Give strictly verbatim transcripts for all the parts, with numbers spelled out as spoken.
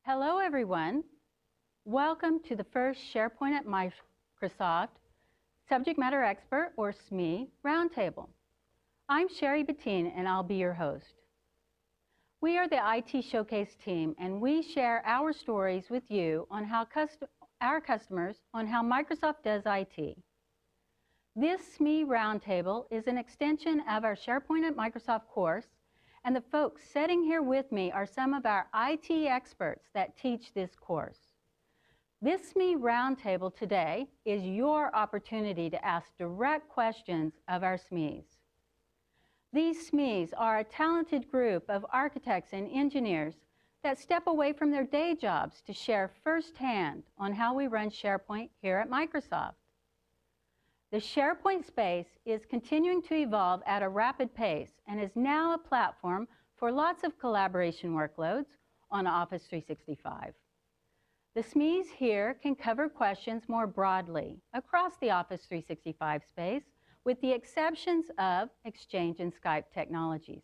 Hello, everyone. Welcome to the first SharePoint at Microsoft Subject Matter Expert, or S M E, Roundtable. I'm Sherry Bettine, and I'll be your host. We are the I T Showcase team, and we share our stories with you on how cust- our customers on how Microsoft does I T. This S M E Roundtable is an extension of our SharePoint at Microsoft course, and the folks sitting here with me are some of our I T experts that teach this course. This S M E Roundtable today is your opportunity to ask direct questions of our S M Es. These S M Es are a talented group of architects and engineers that step away from their day jobs to share firsthand on how we run SharePoint here at Microsoft. The SharePoint space is continuing to evolve at a rapid pace and is now a platform for lots of collaboration workloads on Office three sixty-five. The S M Es here can cover questions more broadly across the Office three sixty-five space, with the exceptions of Exchange and Skype technologies.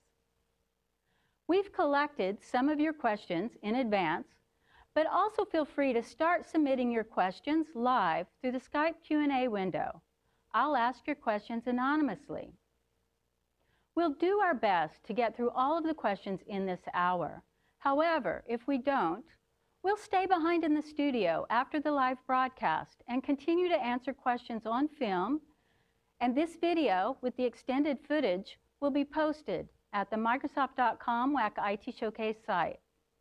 We've collected some of your questions in advance, but also feel free to start submitting your questions live through the Skype Q and A window. I'll ask your questions anonymously. We'll do our best to get through all of the questions in this hour. However, if we don't, we'll stay behind in the studio after the live broadcast and continue to answer questions on film, and this video with the extended footage will be posted at the Microsoft dot com W A C I T Showcase site.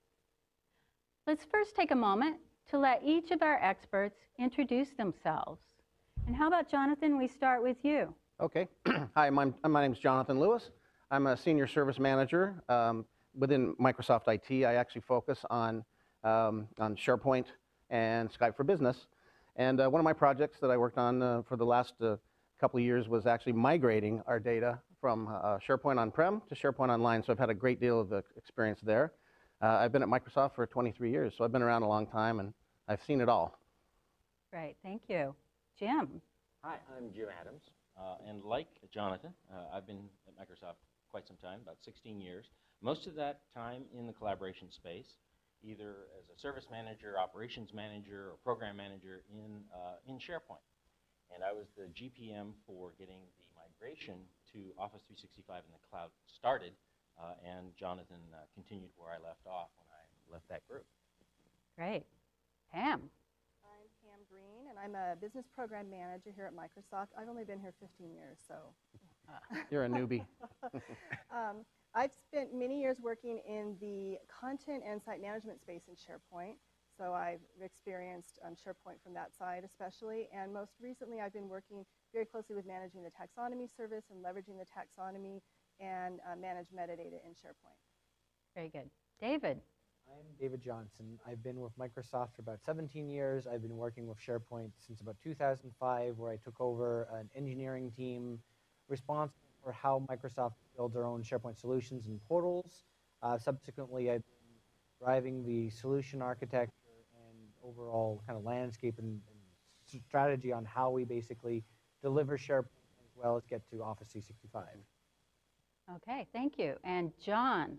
Let's first take a moment to let each of our experts introduce themselves. And how about, Jonathan, we start with you? Okay. Hi, my, my name is Jonathan Lewis. I'm a senior service manager um, within Microsoft I T. I actually focus on, um, on SharePoint and Skype for Business. And uh, one of my projects that I worked on uh, for the last uh, couple of years was actually migrating our data from uh, SharePoint on-prem to SharePoint online. So I've had a great deal of uh, experience there. Uh, I've been at Microsoft for twenty-three years, so I've been around a long time, and I've seen it all. Great, thank you. Jim. Hi, I'm Jim Adams, uh, and like Jonathan, uh, I've been at Microsoft quite some time, about sixteen years. Most of that time in the collaboration space, either as a service manager, operations manager, or program manager in, uh, in SharePoint. And I was the G P M for getting the migration to Office three sixty-five in the cloud started, uh, and Jonathan uh, continued where I left off when I left that group. Great. Pam. I'm Pam Green, and I'm a business program manager here at Microsoft. I've only been here fifteen years, so. You're a newbie. um, I've spent many years working in the content and site management space in SharePoint. So I've experienced um, SharePoint from that side especially, and most recently I've been working very closely with managing the taxonomy service and leveraging the taxonomy and uh, manage metadata in SharePoint. Very good. David. I'm David Johnson. I've been with Microsoft for about seventeen years. I've been working with SharePoint since about two thousand five, where I took over an engineering team responsible for how Microsoft builds their own SharePoint solutions and portals. Uh, subsequently, I've been driving the solution architecture and overall kind of landscape and, and strategy on how we basically deliver SharePoint as well as get to Office three sixty-five. Okay, thank you. And John.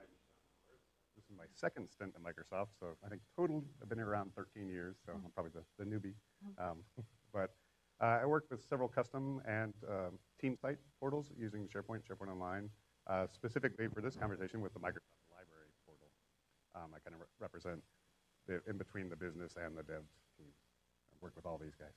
This is my second stint at Microsoft, so I think total I've been here around thirteen years, so I'm probably the, the newbie. Um, but uh, I worked with several custom and uh, team site portals using SharePoint, SharePoint Online, uh, specifically for this conversation with the Microsoft Library portal. Um, I kind of re represent the, in between the business and the dev teams. I work with all these guys.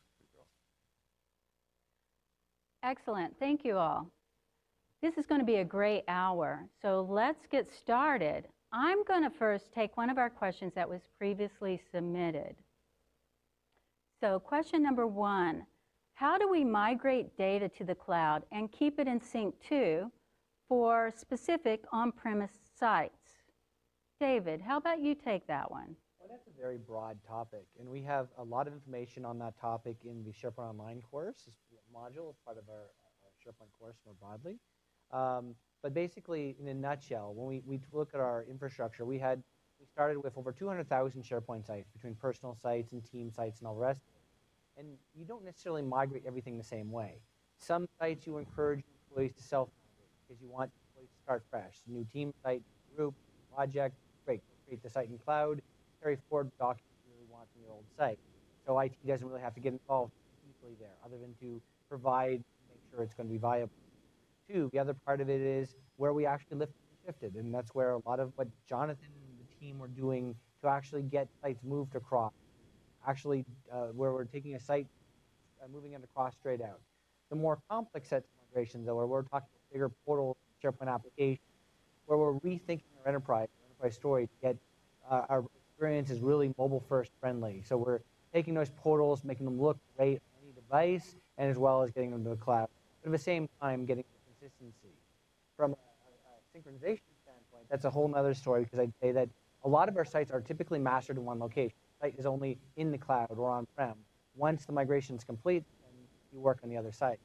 Excellent. Thank you all. This is going to be a great hour, so let's get started. I'm going to first take one of our questions that was previously submitted. So question number one, how do we migrate data to the cloud and keep it in sync too for specific on-premise sites? David, how about you take that one? Well, that's a very broad topic, and we have a lot of information on that topic in the SharePoint Online course module as part of our, our SharePoint course more broadly. Um, but basically, in a nutshell, when we, we look at our infrastructure, we had we started with over two hundred thousand SharePoint sites between personal sites and team sites and all the rest. And you don't necessarily migrate everything the same way. Some sites you encourage employees to self-migrate because you want employees to start fresh. New team site, group, project, great, create the site in cloud. carry forward documents you really want from your old site. So I T doesn't really have to get involved deeply there, other than to provide, make sure it's going to be viable. Two, the other part of it is where we actually lifted and shifted, and that's where a lot of what Jonathan and the team were doing to actually get sites moved across. Actually, uh, where we're taking a site, uh, moving it across straight out. The more complex sets of migrations, though, where we're talking bigger portal SharePoint applications, where we're rethinking our enterprise, our enterprise story to get uh, our experience is really mobile-first friendly. So we're taking those portals, making them look great on any device, and as well as getting them to the cloud. But at the same time, getting the consistency. From a, a, a synchronization standpoint, that's a whole other story, because I'd say that a lot of our sites are typically mastered in one location. The site is only in the cloud or on-prem. Once the migration is complete, then you work on the other site.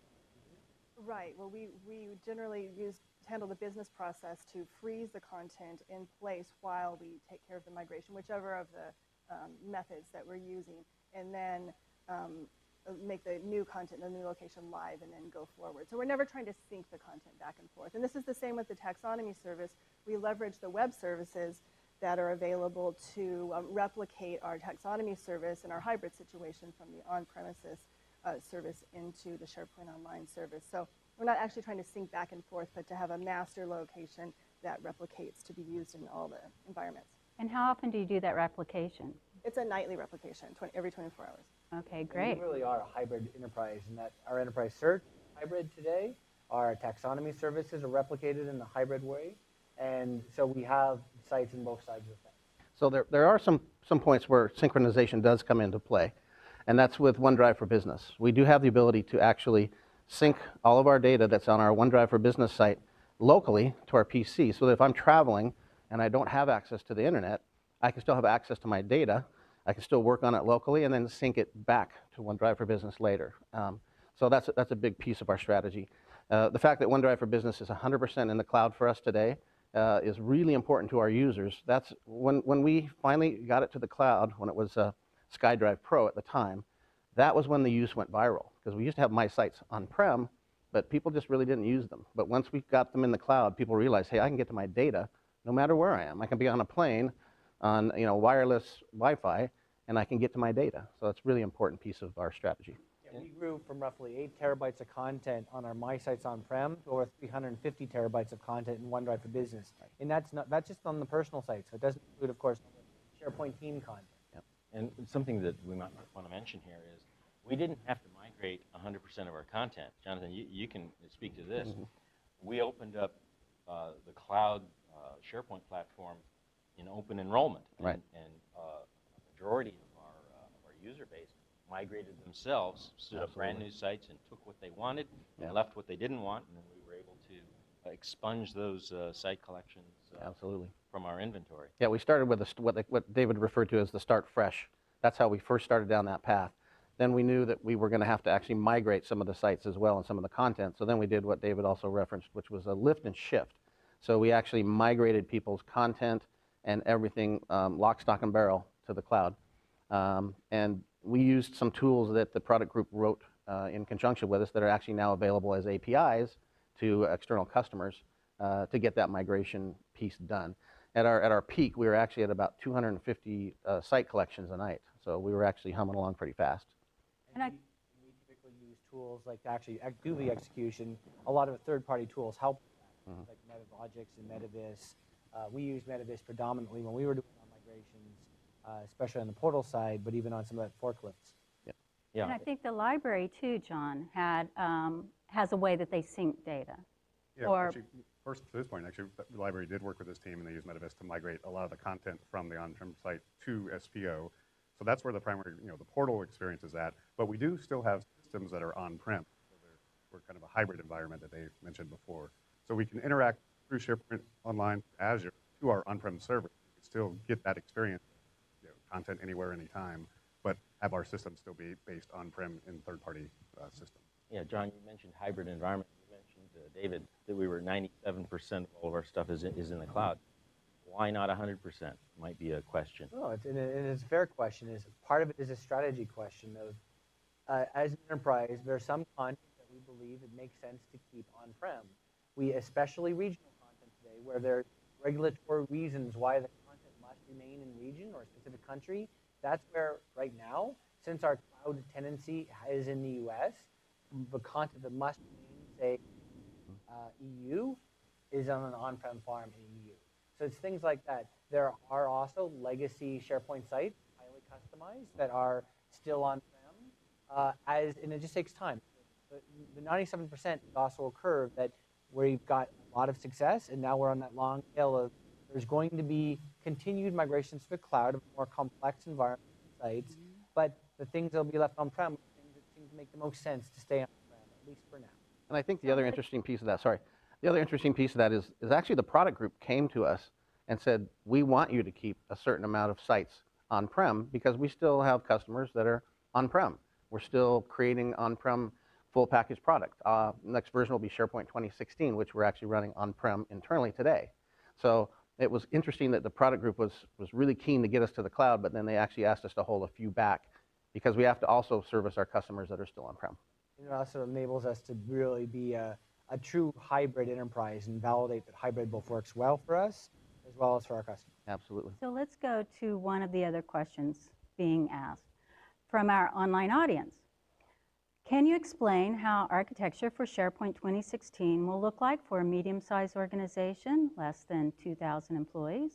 Right. Well, we, we generally use handle the business process to freeze the content in place while we take care of the migration, whichever of the um, methods that we're using, and then um, make the new content in the new location live and then go forward. So we're never trying to sync the content back and forth. And this is the same with the taxonomy service. We leverage the web services that are available to um, replicate our taxonomy service and our hybrid situation from the on-premises uh, service into the SharePoint Online service. So we're not actually trying to sync back and forth, but to have a master location that replicates to be used in all the environments. And how often do you do that replication? It's a nightly replication, twenty, every twenty-four hours. Okay, And great. we really are a hybrid enterprise, in that our enterprise search is hybrid today. Our taxonomy services are replicated in the hybrid way. And so we have sites in both sides of the fence. So there, there are some, some points where synchronization does come into play, and that's with OneDrive for Business. We do have the ability to actually sync all of our data that's on our OneDrive for Business site locally to our P C, so that if I'm traveling and I don't have access to the internet, I can still have access to my data. I can still work on it locally and then sync it back to OneDrive for Business later. Um, so that's a, that's a big piece of our strategy. Uh, the fact that OneDrive for Business is one hundred percent in the cloud for us today uh, is really important to our users. That's when, when we finally got it to the cloud, when it was uh, SkyDrive Pro at the time, that was when the use went viral, because we used to have my sites on-prem, but people just really didn't use them. But once we got them in the cloud, people realized, hey, I can get to my data no matter where I am. I can be on a plane on you know wireless Wi-Fi, and I can get to my data. So that's a really important piece of our strategy. Yeah, we grew from roughly eight terabytes of content on our My Sites on-prem to over three hundred fifty terabytes of content in OneDrive for Business. And that's not that's just on the personal site. So it doesn't include, of course, SharePoint team content. Yep. And something that we might want to mention here is we didn't have to migrate one hundred percent of our content. Jonathan, you, you can speak to this. Mm-hmm. We opened up uh, the cloud uh, SharePoint platform in open enrollment. And, right. and uh, a majority of our, uh, of our user base migrated themselves, stood Absolutely. up brand new sites and took what they wanted yeah. and left what they didn't want, and then we were able to uh, expunge those uh, site collections uh, Absolutely. from our inventory. Yeah, we started with a, what, they, what David referred to as the start fresh. That's how we first started down that path. Then we knew that we were going to have to actually migrate some of the sites as well and some of the content. So then we did what David also referenced, which was a lift and shift. So we actually migrated people's content and everything um, lock, stock, and barrel to the cloud. Um, and we used some tools that the product group wrote uh, in conjunction with us that are actually now available as A P Is to external customers uh, to get that migration piece done. At our, at our peak, we were actually at about two hundred fifty uh, site collections a night. So we were actually humming along pretty fast. And, and we, we typically use tools like to actually do the execution. A lot of third-party tools help, mm-hmm. like Metalogics and Metavis. Uh, we use Metavis predominantly when we were doing our migrations, uh, especially on the portal side, but even on some of the forklifts. Yeah. Yeah. And I think the library too, John, had um, has a way that they sync data. Yeah, or actually, first to this point, actually, the library did work with this team, and they used Metavis to migrate a lot of the content from the on-prem site to S P O. So that's where the primary, you know, the portal experience is at. But we do still have systems that are on-prem. So we're kind of a hybrid environment that they mentioned before. So we can interact through SharePoint Online, Azure, to our on-prem server. We can still get that experience, you know, content anywhere, anytime, but have our system still be based on-prem in third-party uh, systems. Yeah, John, you mentioned hybrid environment. You mentioned, uh, David, that we were ninety-seven percent of all of our stuff is in, is in the cloud. Why not one hundred percent? Might be a question. No, it's, and it's a fair question. Is part of it is a strategy question of, uh, as an enterprise, there's some content that we believe it makes sense to keep on-prem. We, especially regional content today, where there are regulatory reasons why the content must remain in region or or a specific country, that's where right now, since our cloud tenancy is in the U S, the content that must remain, say, uh, E U, is on an on-prem farm in E U. So it's things like that. There are also legacy SharePoint sites, highly customized, that are still on-prem, uh, as, and it just takes time. The, the ninety-seven percent is also a curve that where you've got a lot of success, and now we're on that long tail of there's going to be continued migrations to the cloud of more complex environment sites, mm-hmm. but the things that will be left on-prem are things that seem to make the most sense to stay on-prem, at least for now. And I think the other interesting piece of that, sorry, the other interesting piece of that is, is actually the product group came to us and said, we want you to keep a certain amount of sites on-prem because we still have customers that are on-prem. We're still creating on-prem full package product. Uh, next version will be SharePoint twenty sixteen, which we're actually running on-prem internally today. So it was interesting that the product group was, was really keen to get us to the cloud, but then they actually asked us to hold a few back because we have to also service our customers that are still on-prem. It also enables us to really be a, a true hybrid enterprise and validate that hybrid both works well for us as well as for our customers. Absolutely. So let's go to one of the other questions being asked from our online audience. Can you explain how architecture for SharePoint twenty sixteen will look like for a medium-sized organization, less than two thousand employees?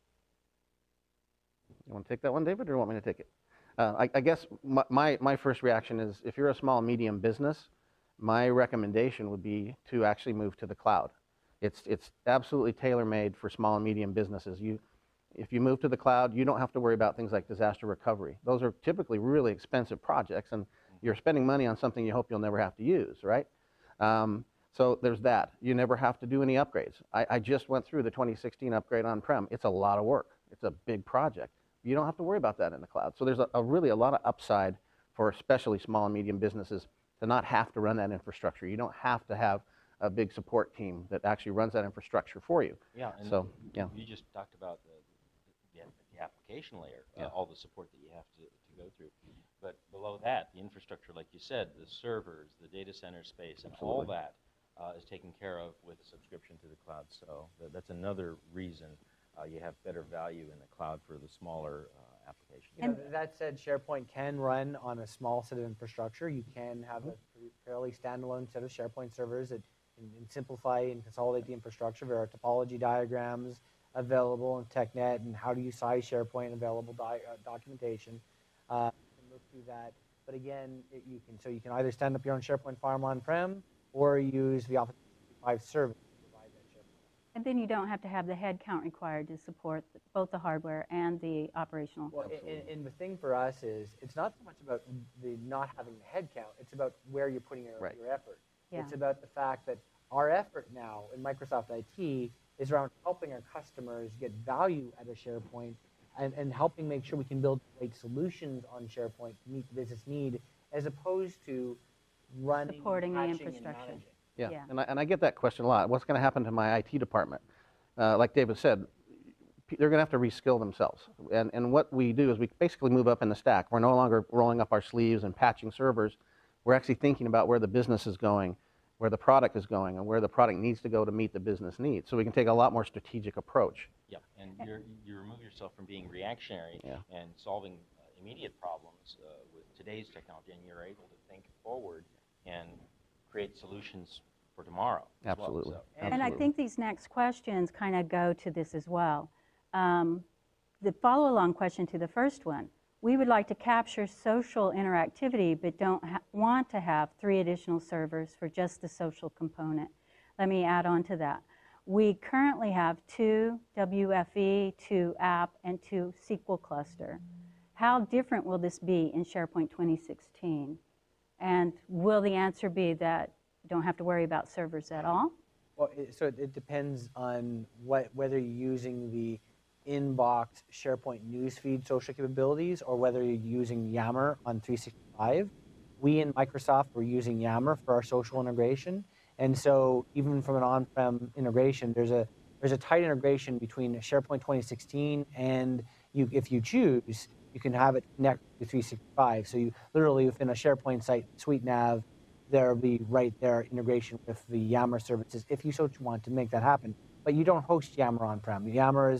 You want to take that one, David, or you want me to take it? Uh, I, I guess my, my, my first reaction is if you're a small, medium business, my recommendation would be to actually move to the cloud. It's, it's absolutely tailor-made for small and medium businesses. You, if you move to the cloud, you don't have to worry about things like disaster recovery. Those are typically really expensive projects, and you're spending money on something you hope you'll never have to use, right? Um, so there's that. You never have to do any upgrades. I, I just went through the twenty sixteen upgrade on-prem. It's a lot of work. It's a big project. You don't have to worry about that in the cloud. So there's a, a really a lot of upside for especially small and medium businesses to not have to run that infrastructure. You don't have to have a big support team that actually runs that infrastructure for you. Yeah, and so, yeah. you just talked about the, the, the application layer, yeah. uh, all the support that you have to, to go through. But below that, the infrastructure, like you said, the servers, the data center space, and Absolutely. all that uh, is taken care of with a subscription to the cloud. So th that's another reason uh, you have better value in the cloud for the smaller uh, applications. You know, that said, SharePoint can run on a small set of infrastructure. You can have a fairly standalone set of SharePoint servers that can simplify and consolidate the infrastructure. There are topology diagrams available in TechNet, and how do you size SharePoint, available di uh, documentation. Uh, look through that, but again, it, you can so you can either stand up your own SharePoint farm on-prem or use the Office three sixty-five service to provide that SharePoint. And then you don't have to have the head count required to support both the hardware and the operational. Well, and, and the thing for us is, it's not so much about the not having the head count, it's about where you're putting your, right. your effort. Yeah. It's about the fact that our effort now in Microsoft I T is around helping our customers get value out of SharePoint and, and helping make sure we can build great solutions on SharePoint to meet the business need, as opposed to running, supporting the patching, infrastructure. and managing. Yeah, Yeah. And, I, and I get that question a lot. What's going to happen to my I T department? Uh, like David said, p- they're going to have to reskill themselves. And, and what we do is we basically move up in the stack. We're no longer rolling up our sleeves and patching servers. We're actually thinking about where the business is going, where the product is going, and where the product needs to go to meet the business needs. So we can take a lot more strategic approach. Yeah, and you're, you remove yourself from being reactionary Yeah. and solving uh, immediate problems uh, with today's technology, and you're able to think forward and create solutions for tomorrow. as well. Absolutely. So- And I Absolutely. think these next questions kind of go to this as well. Um, the follow-along question to the first one, we would like to capture social interactivity, but don't ha want to have three additional servers for just the social component. Let me add on to that. We currently have two W F E, two app, and two S Q L cluster. How different will this be in SharePoint twenty sixteen? And will the answer be that you don't have to worry about servers at all? Well, it, so it, it depends on what, whether you're using the inbox SharePoint newsfeed social capabilities or whether you're using Yammer on three sixty-five. We in Microsoft were using Yammer for our social integration, and so even from an on-prem integration, there's a there's a tight integration between SharePoint twenty sixteen and you, if you choose, you can have it connect to three sixty-five. So you literally within a SharePoint site, SuiteNav, there'll be right there integration with the Yammer services if you so want to make that happen. But you don't host Yammer on-prem. Yammer is a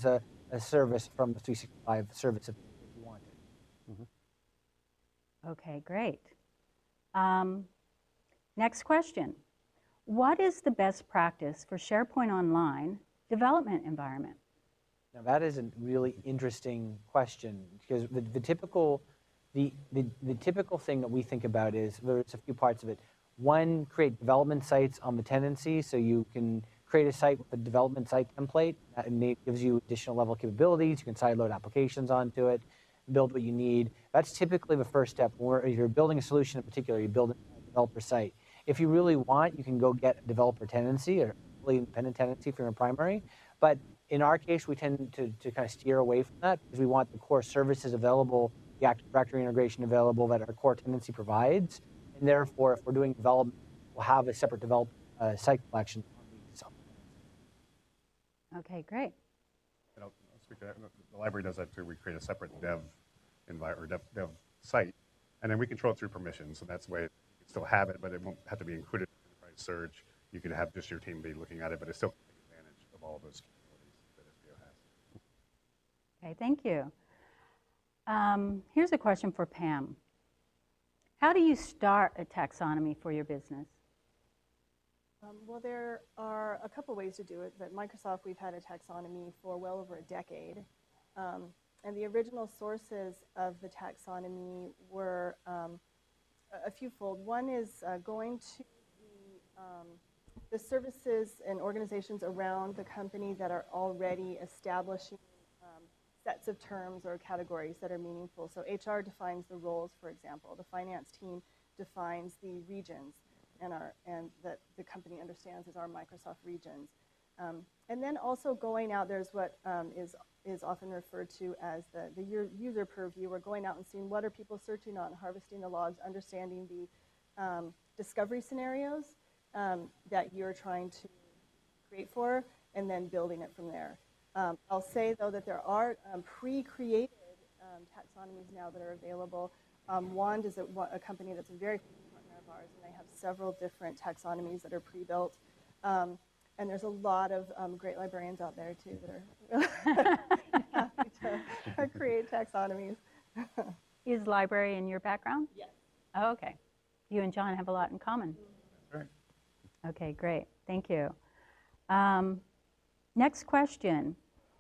a service from the three sixty-five service if you wanted. Okay, great. Um, next question. What is the best practice for SharePoint Online development environment? Now that is a really interesting question because the, the typical the, the the typical thing that we think about is there's a few parts of it. One, create development sites on the tenancy, so you can create a site with a development site template that gives you additional level capabilities. You can sideload applications onto it, build what you need. That's typically the first step. Where if you're building a solution in particular, you build a developer site. If you really want, you can go get a developer tenancy or fully independent tenancy for your primary. But in our case, we tend to, to kind of steer away from that because we want the core services available, the Active Directory integration available that our core tenancy provides. And therefore, if we're doing development, we'll have a separate develop uh, site collection on the sub tenancy. Okay, great. And I'll, I'll speak to that. The library does that too. We create a separate dev environment or dev, dev site, and then we control it through permissions. So that's the way you can still have it, but it won't have to be included in enterprise search. You can have just your team be looking at it, but it still can take advantage of all of those capabilities that S B O has. Okay, thank you. Um, here's a question for Pam. How do you start a taxonomy for your business? Um, well, there are a couple ways to do it. At Microsoft, we've had a taxonomy for well over a decade. Um, and the original sources of the taxonomy were um, a, a few-fold. One is uh, going to the, um, the services and organizations around the company that are already establishing um, sets of terms or categories that are meaningful. So H R defines the roles, for example. The finance team defines the regions. And, our, and that the company understands as our Microsoft regions. Um, and then also going out, there's what um, is, is often referred to as the, the user purview. We're going out and seeing what are people searching on, harvesting the logs, understanding the um, discovery scenarios um, that you're trying to create for, and then building it from there. Um, I'll say, though, that there are um, pre-created um, taxonomies now that are available. Um, Wand is a, a company that's a very of ours, and they have several different taxonomies that are pre-built. Um, and there's a lot of um, great librarians out there, too, that are happy to create taxonomies. Is library in your background? Yes. Oh, okay. You and John have a lot in common. That's right. Okay, great. Thank you. Um, next question.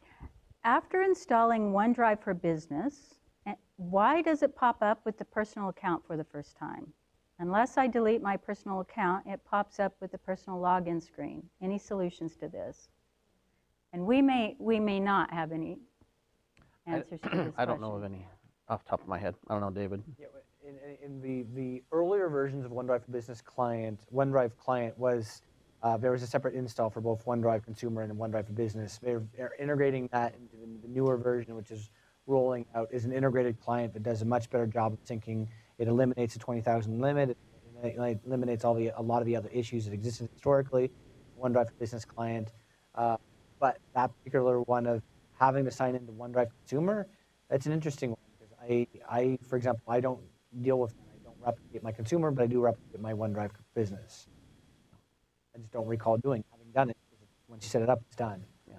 After installing OneDrive for Business, why does it pop up with the personal account for the first time? Unless I delete my personal account, it pops up with the personal login screen. Any solutions to this? And we may, we may not have any answers I, to this I don't know of question. any off the top of my head. I don't know, David. Yeah, in, in the, the earlier versions of OneDrive for Business Client, OneDrive Client was, uh, there was a separate install for both OneDrive Consumer and OneDrive for Business. They're, they're integrating that into the, the newer version, which is rolling out, is an integrated client that does a much better job of syncing. It eliminates the twenty thousand limit. It eliminates all the a lot of the other issues that existed historically. OneDrive for Business Client, uh, but that particular one of having to sign into OneDrive Consumer, that's an interesting one because I, I, for example, I don't deal with, I don't replicate my consumer, but I do replicate my OneDrive Business. I just don't recall doing having done it. Once you set it up, it's done. Yeah.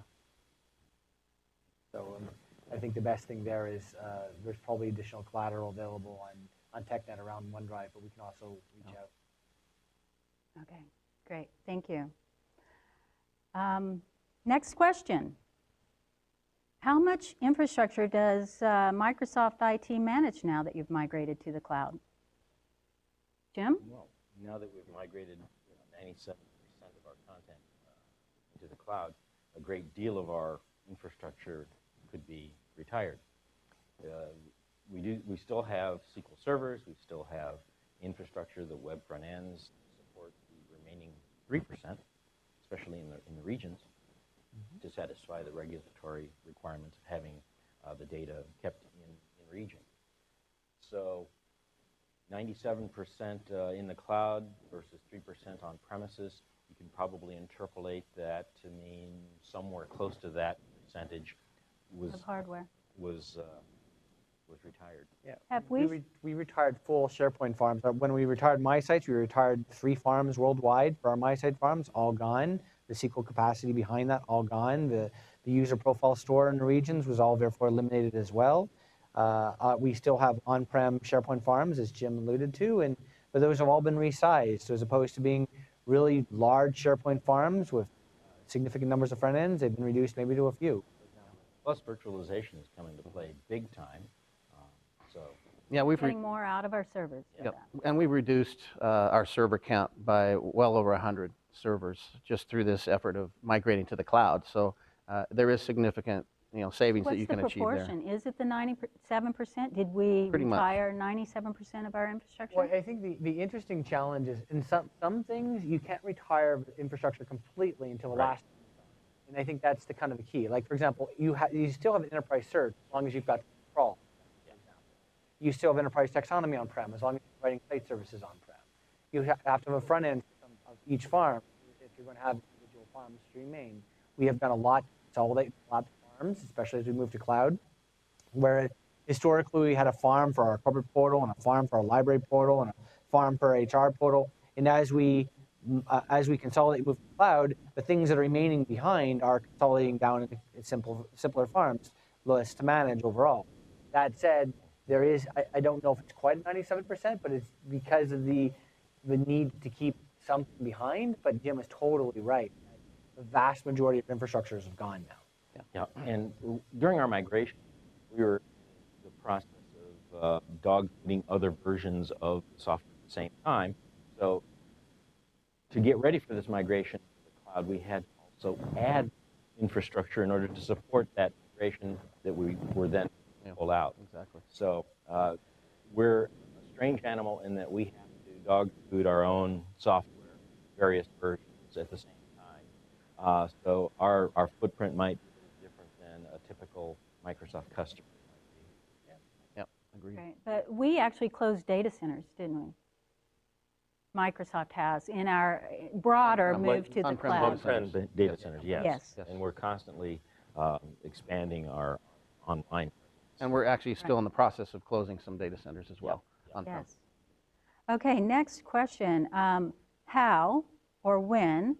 So um, I think the best thing there is uh, there's probably additional collateral available on. on TechNet around OneDrive, but we can also reach out. Okay, great. Thank you. Um, next question. How much infrastructure does uh, Microsoft I T manage now that you've migrated to the cloud? Jim? Well, now that we've migrated you know, ninety-seven percent of our content uh, into the cloud, a great deal of our infrastructure could be retired. Uh, we, do, we still have S Q L servers, we still have infrastructure, the web front ends support the remaining three percent, especially in the, in the regions, mm-hmm. to satisfy the regulatory requirements of having uh, the data kept in, in region. So ninety-seven percent uh, in the cloud versus three percent on premises, you can probably interpolate that to mean somewhere close to that percentage was, Of hardware. was, uh, was retired. Yeah. Have we? we- We, re we retired full SharePoint farms. Uh, When we retired my sites, we retired three farms worldwide for our my site farms, all gone. The S Q L capacity behind that, all gone. The, The user profile store in the regions was all therefore eliminated as well. Uh, uh, we still have on-prem SharePoint farms, as Jim alluded to, and but those have all been resized. So as opposed to being really large SharePoint farms with significant numbers of front ends, they've been reduced maybe to a few. Plus, virtualization is coming to play big time. Um, so, Yeah, we've re- Getting more out of our servers. with Yep. that. And we reduced uh, our server count by well over one hundred servers just through this effort of migrating to the cloud. So uh, there is significant, you know, savings that What's you the can achieve there. proportion? Is it the ninety-seven percent? Did we Pretty much. retire ninety-seven percent of our infrastructure? Well, I think the, the interesting challenge is in some, some things you can't retire infrastructure completely until the Right. last. And I think that's the kind of the key. Like, for example, you, ha- you still have enterprise search as long as you've got crawl. You still have enterprise taxonomy on-prem as long as you're writing plate services on-prem. You ha- have to have a front end of each farm if you're going to have individual farms to remain. We have done a lot to consolidate lots of farms, especially as we move to cloud, where historically we had a farm for our corporate portal and a farm for our library portal and a farm for our H R portal. And as we uh, as we consolidate, move to cloud, the things that are remaining behind are consolidating down into simple, simpler farms, less to manage overall. That said, there is, I, I don't know if it's quite ninety-seven percent, but it's because of the, the need to keep something behind, but Jim is totally right. The vast majority of infrastructures have gone now. yeah, and w- during our migration, we were in the process of uh, dog fooding other versions of the software at the same time. So to get ready for this migration to the cloud, we had to also add infrastructure in order to support that migration that we were then Yeah. pull out. Exactly. So uh, we're a strange animal in that we have to dog food our own software, various versions at the same time. Uh, so our, our footprint might be a little different than a typical Microsoft customer might be. Yep, agreed. Right. But we actually closed data centers, didn't we? Microsoft has in our broader On-prem, move to the on-prem cloud. data centers. On-prem data centers, yes. Yes. Yes. And we're constantly um, expanding our online. And we're actually still in the process of closing some data centers as well. on-prem. Yes. Okay, next question. Um, how or when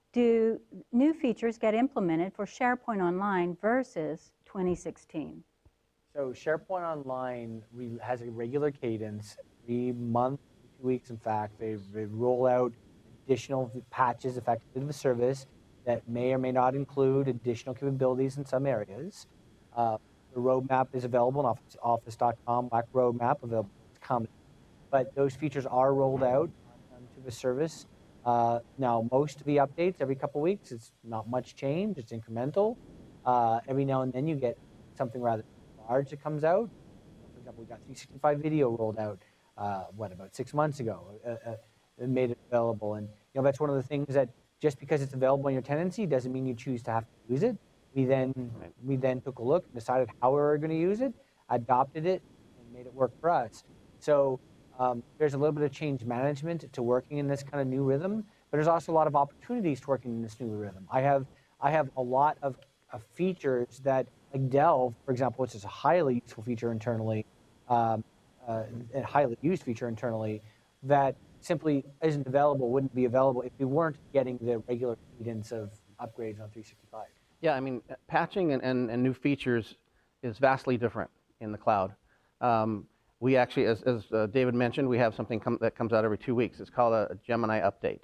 do new features get implemented for SharePoint Online versus twenty sixteen? So SharePoint Online re- has a regular cadence, every month, two weeks in fact. They, they roll out additional patches effectively to the service that may or may not include additional capabilities in some areas. Uh, the roadmap is available on office, office dot com, Black Roadmap, available. It's coming. But those features are rolled out um, to the service. Uh, now, most of the updates every couple weeks, it's not much change, it's incremental. Uh, every now and then you get something rather large that comes out. For example, we got three sixty-five video rolled out, uh, what, about six months ago, uh, uh, and made it available. And you know that's one of the things that just because it's available in your tenancy doesn't mean you choose to have to use it. We then, Right. we then took a look, decided how we were going to use it, adopted it, and made it work for us. So um, there's a little bit of change management to working in this kind of new rhythm, but there's also a lot of opportunities to working in this new rhythm. I have, I have a lot of, of features that, like Delve, for example, which is a highly useful feature internally, um, uh, a highly used feature internally, that simply isn't available, wouldn't be available if we weren't getting the regular cadence of upgrades on three sixty-five. Yeah, I mean, patching and, and, and new features is vastly different in the cloud. Um, we actually, as, as uh, David mentioned, we have something come, that comes out every two weeks. It's called a, a Gemini update.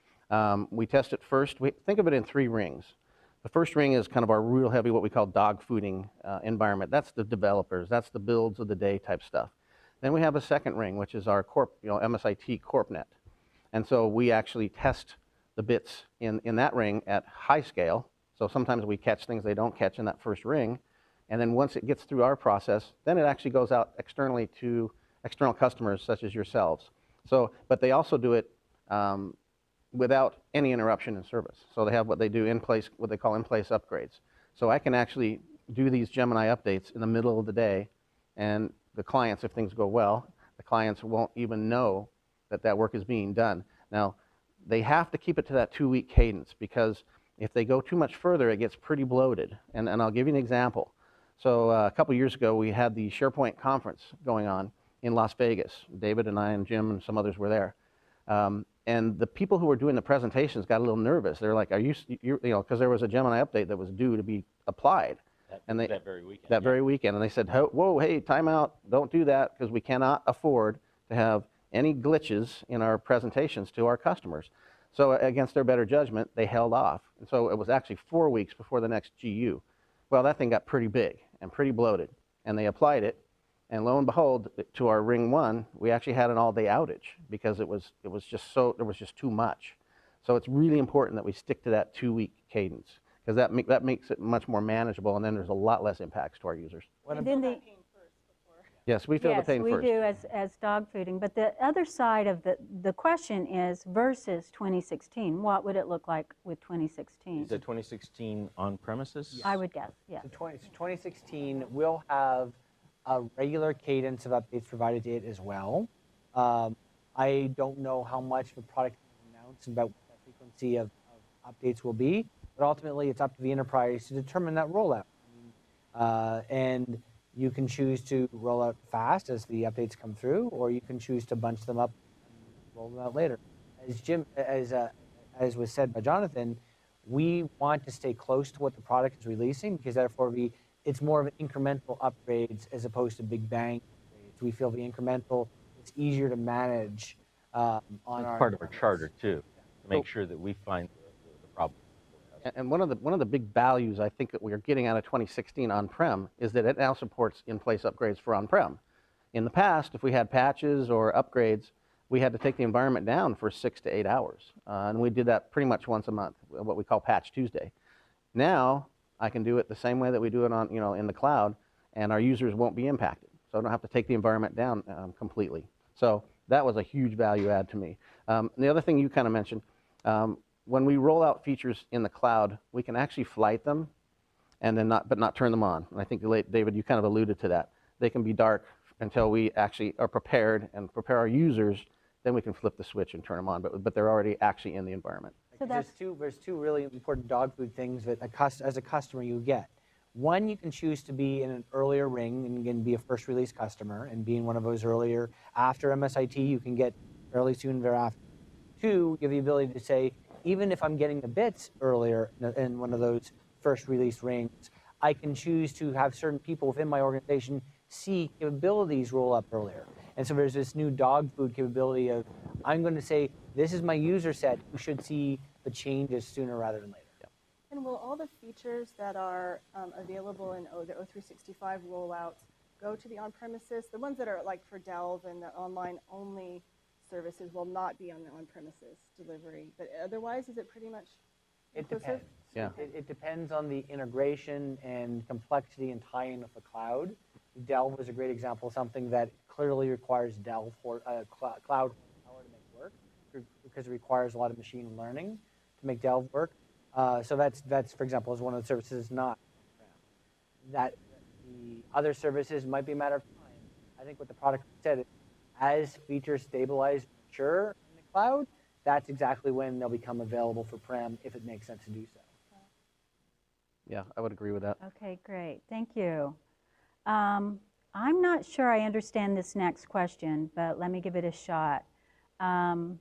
Um, we test it first. We think of it in three rings. The first ring is kind of our real heavy, what we call dog fooding uh, environment. That's the developers. That's the builds of the day type stuff. Then we have a second ring, which is our corp, you know, M S I T CorpNet. And so we actually test the bits in, in that ring at high scale. So sometimes we catch things they don't catch in that first ring. And then once it gets through our process, then it actually goes out externally to external customers such as yourselves. So, but they also do it um, without any interruption in service. So they have what they do in place, what they call in place upgrades. So I can actually do these Gemini updates in the middle of the day, and the clients, if things go well, the clients won't even know that that work is being done. Now, they have to keep it to that two-week cadence, because if they go too much further, it gets pretty bloated. And, and I'll give you an example. So uh, a couple years ago, we had the SharePoint conference going on in Las Vegas. David and I and Jim and some others were there. Um, and the people who were doing the presentations got a little nervous. They're like, "Are you, s- you you know?" Because there was a Gemini update that was due to be applied That, and they- that very weekend. that yeah. very weekend, and they said, "Ho- "Whoa, hey, time out! Don't do that because we cannot afford to have any glitches in our presentations to our customers." So against their better judgment, they held off, and so it was actually four weeks before the next G U. Well, that thing got pretty big and pretty bloated, and they applied it. And lo and behold, to our Ring One, we actually had an all-day outage because it was it was just so there was just too much. So it's really important that we stick to that two-week cadence because that make, that makes it much more manageable, and then there's a lot less impacts to our users. What And ab- then the, Yes, we feel yes, the pain we first. do as, as dog fooding. But the other side of the, the question is versus twenty sixteen, what would it look like with twenty sixteen? Is it twenty sixteen on premises? I would guess, yes. So twenty, so twenty sixteen will have a regular cadence of updates provided to it as well. Um, I don't know how much the product is announced about what the frequency of, of updates will be, but ultimately it's up to the enterprise to determine that rollout. Uh, and you can choose to roll out fast as the updates come through, or you can choose to bunch them up and roll them out later. As Jim, as uh, as was said by Jonathan, we want to stay close to what the product is releasing because therefore we it's more of an incremental upgrades as opposed to big bang upgrades. We feel the incremental it's easier to manage um, on That's our part of our environments. charter too, to make So- sure that we find the, the problem. And- And one of the one of the big values I think that we are getting out of twenty sixteen on-prem is that it now supports in-place upgrades for on-prem. In the past, if we had patches or upgrades, we had to take the environment down for six to eight hours, uh, and we did that pretty much once a month, what we call Patch Tuesday. Now I can do it the same way that we do it on you know in the cloud, and our users won't be impacted. So I don't have to take the environment down um, completely. So that was a huge value add to me. Um, and the other thing you kind of mentioned. Um, When we roll out features in the cloud, we can actually flight them, and then not, but not turn them on. And I think, David, you kind of alluded to that. They can be dark until we actually are prepared and prepare our users. Then we can flip the switch and turn them on. But but they're already actually in the environment. So there's that's- two there's two really important dog food things that a cus- as a customer you get. One, you can choose to be in an earlier ring and again be a first release customer, and being one of those earlier after M S I T, you can get fairly soon thereafter. Two, you have the ability to say, even if I'm getting the bits earlier in a- in one of those first release rings, I can choose to have certain people within my organization see capabilities roll up earlier. And so there's this new dog food capability of, I'm going to say, this is my user set who should see the changes sooner rather than later. And will all the features that are um, available in o, the O three sixty-five rollouts go to the on-premises? The ones that are like for Delve and the online-only services will not be on the on-premises delivery. But otherwise, is it pretty much It inclusive? depends. Yeah. It, it depends on the integration and complexity and tie-in with the cloud. Delve is a great example, something that clearly requires Delve for uh, cl- cloud power to make work because it requires a lot of machine learning to make Delve work. Uh, so that's that's for example is one of the services not that the other services might be a matter of time. I think what the product said is as features stabilize, mature in the cloud, that's exactly when they'll become available for Prem if it makes sense to do so. Yeah, I would agree with that. Okay, great. Thank you. Um, I'm not sure I understand this next question, but let me give it a shot. Um,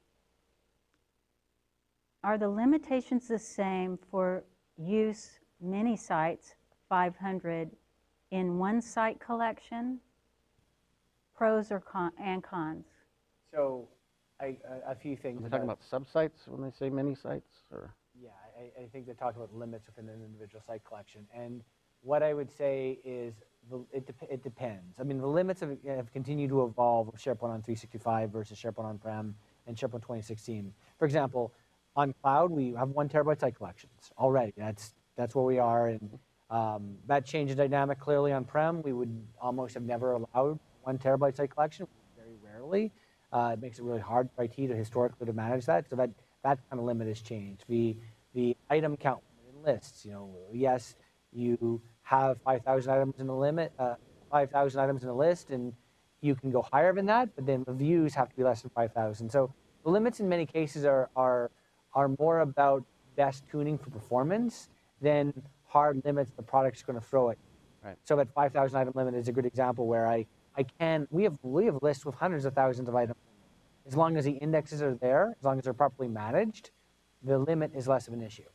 are the limitations the same for use many sites, five hundred, in one site collection? Pros or con and cons? So, I, a, a few things. Are they talking about subsites when they say many sites? Or? Yeah, I, I think they talk about limits within an individual site collection. And what I would say is the, it, dep it depends. I mean, the limits have, have continued to evolve with SharePoint on three sixty-five versus SharePoint on-prem and SharePoint twenty sixteen. For example, on cloud, we have one terabyte site collections already. That's, that's where we are. And um, that changes dynamic clearly on-prem. We would almost have never allowed one terabyte site collection, very rarely. Uh, it makes it really hard for I T to historically to manage that. So that, that kind of limit has changed. The, the item count in lists, you know, yes, you have five thousand items in the limit, uh, five thousand items in a list, and you can go higher than that, but then the views have to be less than five thousand. So the limits in many cases are, are, are more about best tuning for performance than hard limits the product's going to throw at you. Right. So that five thousand item limit is a good example where I, I can, we have, we have lists with hundreds of thousands of items. As long as the indexes are there, as long as they're properly managed, the limit is less of an issue.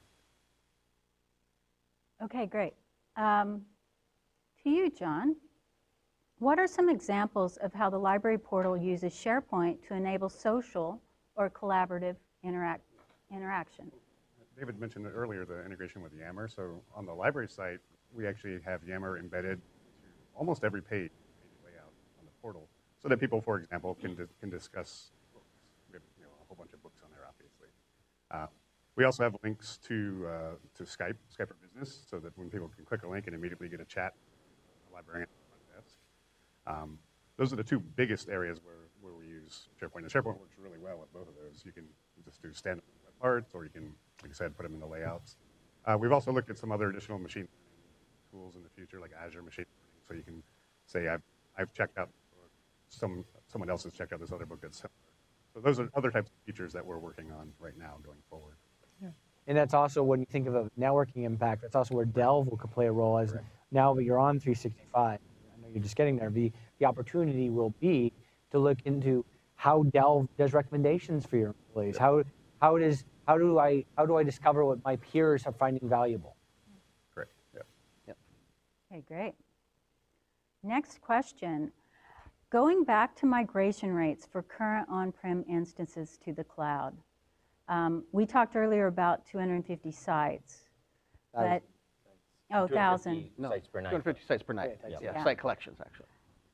Okay, great. Um, to you, John, what are some examples of how the library portal uses SharePoint to enable social or collaborative interact interaction? David mentioned earlier the integration with Yammer. So on the library site, we actually have Yammer embedded to almost every page, page layout on the portal, so that people, for example, can, dis can discuss books. We have you know, a whole bunch of books on there, obviously. Uh, we also have links to, uh, to Skype, Skype for Business, so that when people can click a link and immediately get a chat with the librarian at the front desk. Um, those are the two biggest areas where, where we use SharePoint. And SharePoint works really well with both of those. You can just do standard web parts, or you can, like I said, put them in the layouts. Uh, we've also looked at some other additional machine learning tools in the future, like Azure Machine Learning, so you can say, I've, I've checked out, some, someone else has checked out this other book that's similar. So those are other types of features that we're working on right now going forward. Yeah. And that's also, when you think of a networking impact, that's also where Delve will play a role. As Correct. Now that you're on three sixty-five, I know you're just getting there, the, the opportunity will be to look into how Delve does recommendations for your employees. How, how, does, how, do I, how do I discover what my peers are finding valuable? Great, yeah. Yep. Okay, great. Next question. Going back to migration rates for current on-prem instances to the cloud. Um, we talked earlier about two hundred fifty sites, but, oh, two hundred fifty thousand. No, sites per night. two hundred fifty sites per night. Yeah, Yeah, yeah. site collections, actually.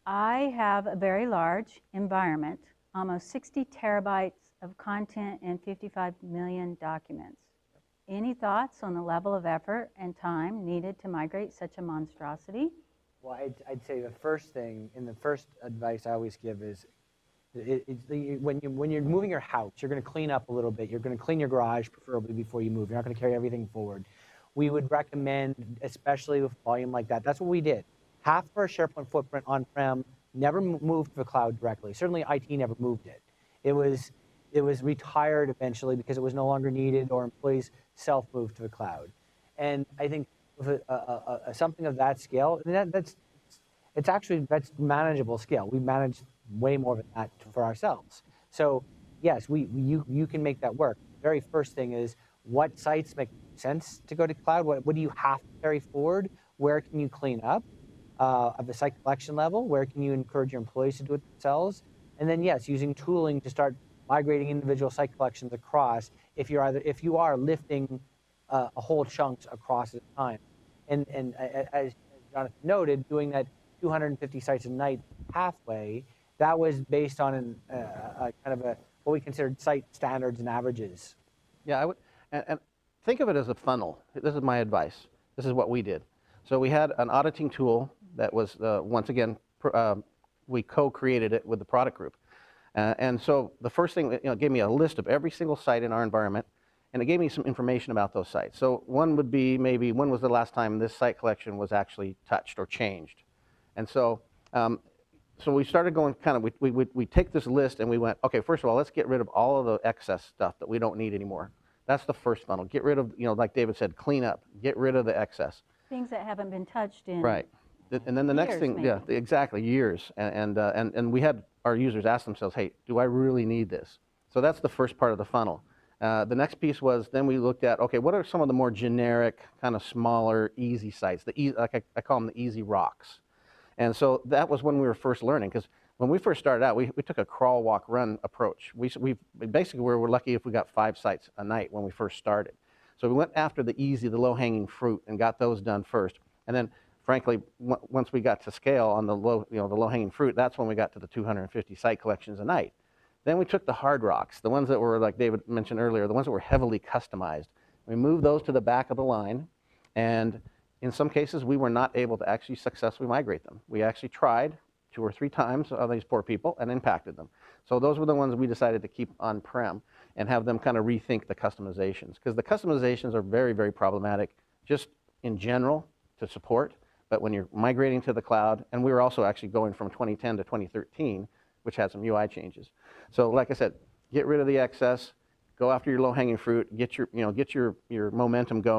I have a very large environment, almost sixty terabytes of content and fifty-five million documents. Any thoughts on the level of effort and time needed to migrate such a monstrosity? Well, I'd, I'd say the first thing, and the first advice I always give is, it, it's the, when, you, when you're moving your house, you're going to clean up a little bit. You're going to clean your garage, preferably, before you move. You're not going to carry everything forward. We would recommend, especially with volume like that, that's what we did. Half of our SharePoint footprint on-prem never moved to the cloud directly. Certainly I T never moved it. It was, it was retired eventually because it was no longer needed, or employees self-moved to the cloud. And I think with a, a, a, something of that scale, that, that's, it's actually, that's manageable scale. We manage way more than that for ourselves. So yes, we, you, you can make that work. The very first thing is, what sites make sense to go to cloud? What, what do you have to carry forward? Where can you clean up uh, at the site collection level? Where can you encourage your employees to do it themselves? And then yes, using tooling to start migrating individual site collections across, if you're either, if you are lifting uh, a whole chunks across at a time. And, and as Jonathan noted, doing that two hundred fifty sites a night halfway, that was based on an, uh, a kind of a, what we considered site standards and averages. Yeah, I would, and, and think of it as a funnel. This is my advice. This is what we did. So we had an auditing tool that was, uh, once again, pr uh, we co-created it with the product group. Uh, and so the first thing, you know, it gave me a list of every single site in our environment, and it gave me some information about those sites. So one would be maybe, when was the last time this site collection was actually touched or changed? And so, um, so we started going kind of, we, we, we, we take this list and we went, okay, first of all, let's get rid of all of the excess stuff that we don't need anymore. That's the first funnel. Get rid of, you know, like David said, clean up, get rid of the excess. Things that haven't been touched in. Right. Th- And then the next Years, thing, yeah, maybe. exactly, years. And, and, uh, and, and we had our users ask themselves, hey, do I really need this? So that's the first part of the funnel. Uh, the next piece was, then we looked at, okay, what are some of the more generic, kind of smaller, easy sites? The e like I, I call them the easy rocks. And so that was when we were first learning, because when we first started out, we, we took a crawl, walk, run approach. We, we basically we were lucky if we got five sites a night when we first started. So we went after the easy, the low-hanging fruit, and got those done first. And then, frankly, w once we got to scale on the low, you know, the low-hanging fruit, that's when we got to the two hundred fifty site collections a night. Then we took the hard rocks, the ones that were, like David mentioned earlier, the ones that were heavily customized. We moved those to the back of the line, and in some cases, we were not able to actually successfully migrate them. We actually tried two or three times on these poor people and impacted them. So those were the ones we decided to keep on-prem and have them kind of rethink the customizations, because the customizations are very, very problematic just in general to support, but when you're migrating to the cloud, and we were also actually going from twenty ten to twenty thirteen, which had some U I changes. So like I said, get rid of the excess, go after your low-hanging fruit, get your, you know, get your, your momentum going,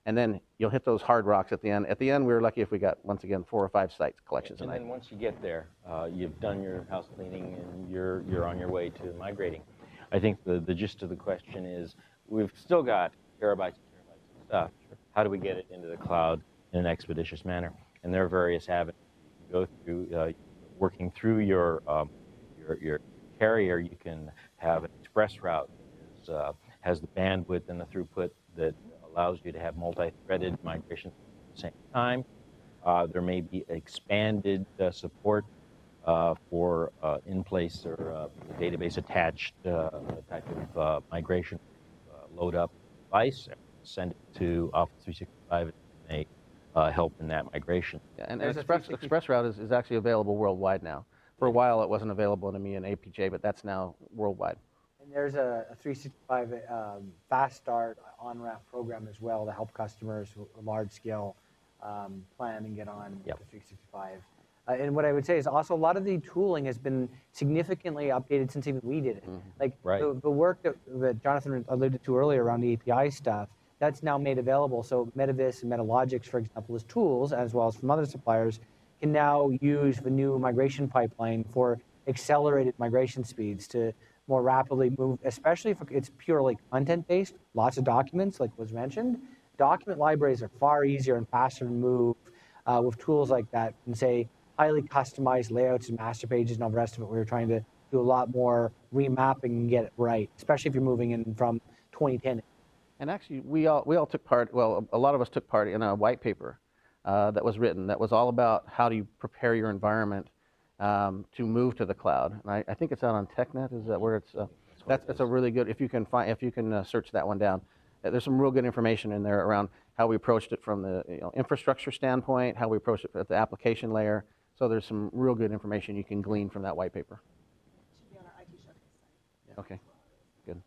and then you'll hit those hard rocks at the end. At the end, we were lucky if we got, once again, four or five site collections And tonight. then once you get there, uh, you've done your house cleaning and you're, you're on your way to migrating. I think the, the gist of the question is we've still got terabytes and terabytes of stuff. How do we get it into the cloud in an expeditious manner? And there are various avenues you can go through. Uh, working through your, um, your, your carrier, you can have an express route that is, uh, has the bandwidth and the throughput that allows you to have multi-threaded migration at the same time. Uh, there may be expanded uh, support uh, for uh, in-place or uh, database attached uh, type of uh, migration. Uh, load up device, send it to Office three sixty-five, and may uh, help in that migration. Yeah, and There's a Express, three sixty Express Route is, is actually available worldwide now. For a while, it wasn't available in EMEA and A P J, but that's now worldwide. And there's a, a three sixty-five um, fast start on-ramp program as well to help customers who large scale um, plan and get on Yep. the three sixty-five. Uh, and what I would say is also a lot of the tooling has been significantly updated since even we did it. Mm-hmm. Like Right. the, the work that, that Jonathan alluded to earlier around the A P I stuff, that's now made available. So Metavis and Metalogix, for example, as tools, as well as from other suppliers, can now use the new migration pipeline for accelerated migration speeds to more rapidly move, especially if it's purely content-based, lots of documents, like was mentioned. Document libraries are far easier and faster to move uh, with tools like that and say highly customized layouts and master pages and all the rest of it. We were trying to do a lot more remapping and get it right, especially if you're moving in from twenty ten. And actually, we all, we all took part, well, a lot of us took part in a white paper uh, that was written that was all about how do you prepare your environment um, to move to the cloud. And I, I think it's out on TechNet. Is that where it's? Uh, that's that's a really good. If you can find, if you can uh, search that one down, uh, there's some real good information in there around how we approached it from the you know, infrastructure standpoint, how we approached it at the application layer. So there's some real good information you can glean from that white paper. It should be on our I T Showcase site. Okay, good.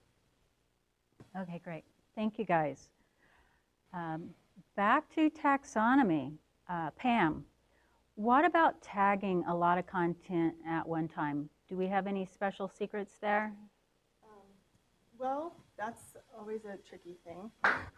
Okay, great. Thank you, guys. Um, back to taxonomy. Uh, Pam, what about tagging a lot of content at one time? Do we have any special secrets there? Um, well, that's always a tricky thing.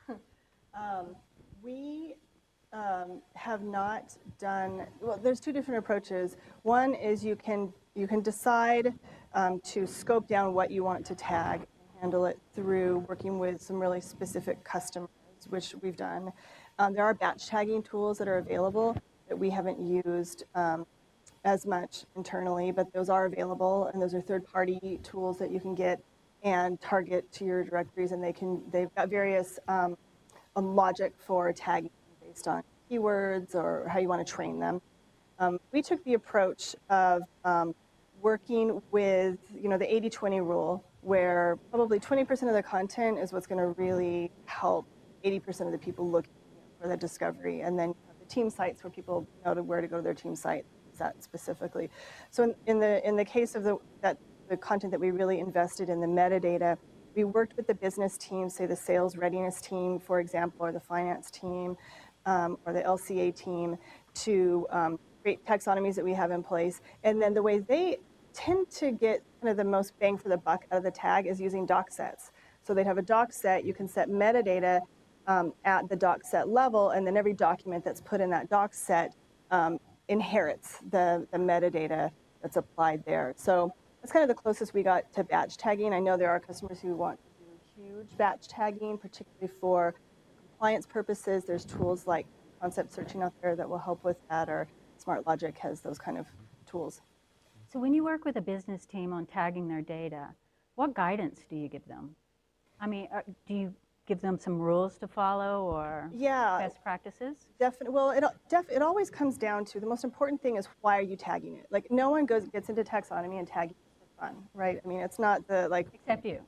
um, we um, have not done, well, there's two different approaches. One is you can, you can decide um, to scope down what you want to tag, handle it through working with some really specific customers, which we've done. Um, there are batch tagging tools that are available that we haven't used um, as much internally, but those are available, and those are third-party tools that you can get and target to your directories, and they can, they've got various um, um, logic for tagging based on keywords or how you want to train them. Um, we took the approach of um, working with, you know, the eighty twenty rule, where probably twenty percent of the content is what's going to really help eighty percent of the people looking for the discovery, and then the team sites where people know to where to go to their team site, that specifically. So in, in the in the case of the that the content that we really invested in, the metadata, we worked with the business team, say the sales readiness team, for example, or the finance team, um, or the L C A team, to um, create taxonomies that we have in place. And then the way they tend to get kind of the most bang for the buck out of the tag is using doc sets. So they'd have a doc set, you can set metadata um, at the doc set level, and then every document that's put in that doc set um, inherits the, the metadata that's applied there. So that's kind of the closest we got to batch tagging. I know there are customers who want to do huge batch tagging, particularly for compliance purposes. There's tools like Concept Searching out there that will help with that, or SmartLogic has those kind of tools. So when you work with a business team on tagging their data, what guidance do you give them? I mean, are, do you give them some rules to follow or Yeah, best practices? definitely. Well, it, def, it always comes down to the most important thing is why are you tagging it? Like, no one goes gets into taxonomy and tagging it for fun, right? I mean, it's not the, like... Except you.